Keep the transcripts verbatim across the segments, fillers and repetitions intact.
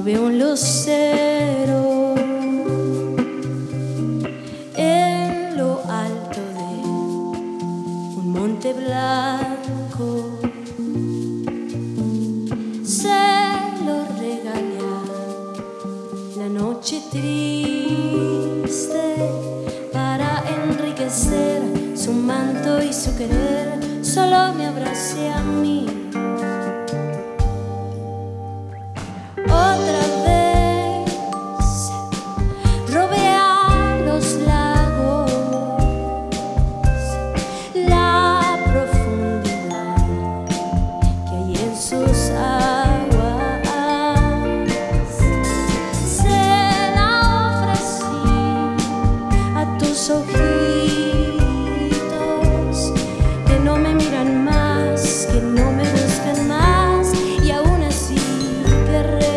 veo un lucero en lo alto de un monte blanco. Se lo regalé la noche triste para enriquecer su manto y su querer. Solo me abracé a mí. Otra vez robé a los lagos la profundidad que hay en sus aguas. Se la ofrecí a tus ojitos que no me miran más, que no me buscan más, y aún así querré.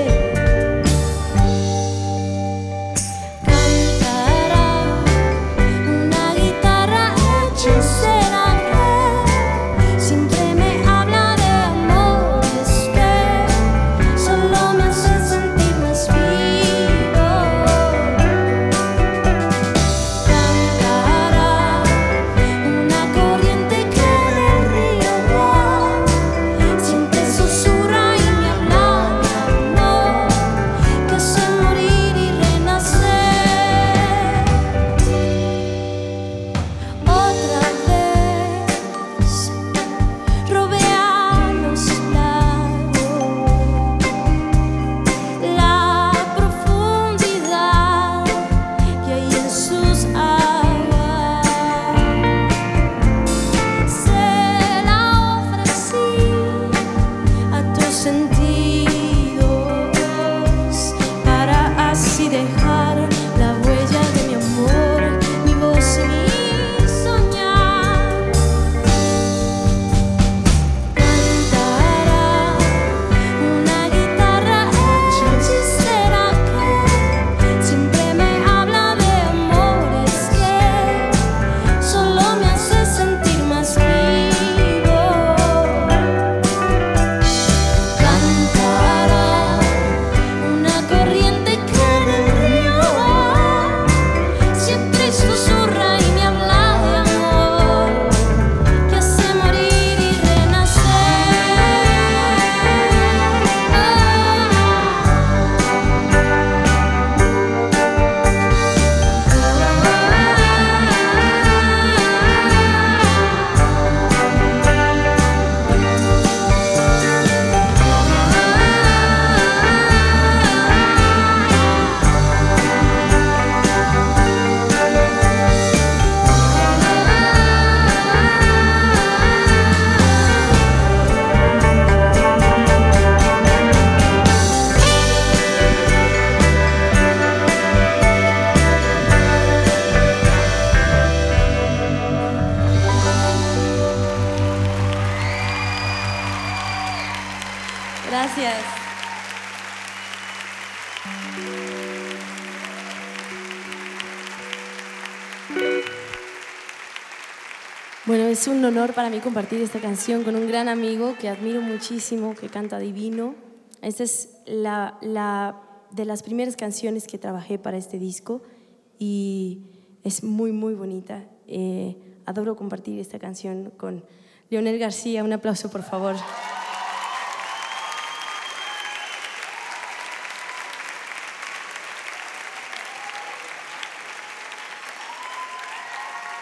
Gracias. Bueno, es un honor para mí compartir esta canción con un gran amigo que admiro muchísimo, que canta divino. Esta es la, la de las primeras canciones que trabajé para este disco y es muy, muy bonita. Eh, adoro compartir esta canción con Leonel García. Un aplauso, por favor.